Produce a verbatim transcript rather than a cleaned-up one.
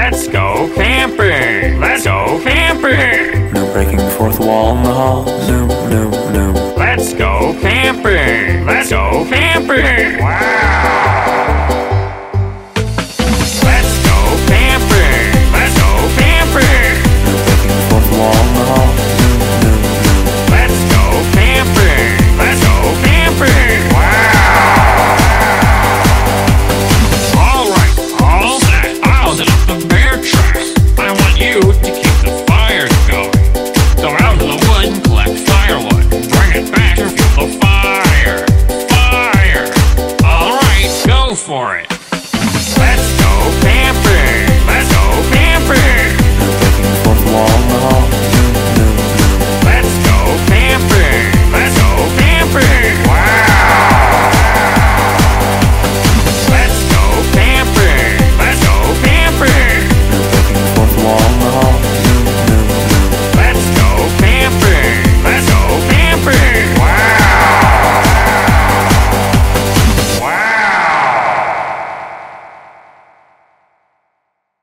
Let's go camping. Let's go camping. No breaking the fourth wall in the hall. No, no, no. Let's go camping. Let's go camping. Wow.